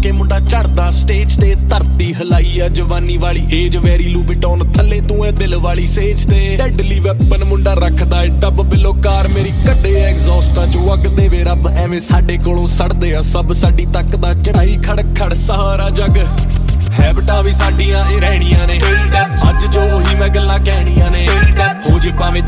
ਕੇ ਮੁੰਡਾ ਚੜਦਾ ਸਟੇਜ ਤੇ ਧਰਤੀ ਹਲਾਈ ਆ ਜਵਾਨੀ ਵਾਲੀ ਏਜ ਵੈਰੀ ਲੂਬਿਟੌਨ ਥੱਲੇ ਤੂੰ ਐ ਦਿਲ ਵਾਲੀ ਸੇਜ ਤੇ ਡੈਡਲੀ ਵੈਪਨ ਮੁੰਡਾ ਰੱਖਦਾ ਏ ਡੱਬ ਬਿਲੋ ਕਾਰ ਮੇਰੀ ਕੱਢੇ ਐਗਜ਼ੌਸਟਾਂ ਚੋਂ ਅੱਗ ਦੇਵੇ ਰੱਬ ਐਵੇਂ ਸਾਡੇ ਕੋਲੋਂ ਸੜਦੇ ਆ ਸਭ ਸਾਡੀ ਤੱਕ ਦਾ ਚੜਾਈ ਖੜ ਖੜ ਸਹਾਰਾ ਜੱਗ ਹੈਬਟਾਂ ਵੀ ਸਾਡੀਆਂ ਇਹ ਰਹਿਣੀਆਂ ਨੇ ਅੱਜ ਜੋ ਉਹੀ ਮੈਂ ਗੱਲਾਂ ਕਹਿਣੀਆਂ ਨੇ ਹੋ ਜੇ ਭਾਵੇਂ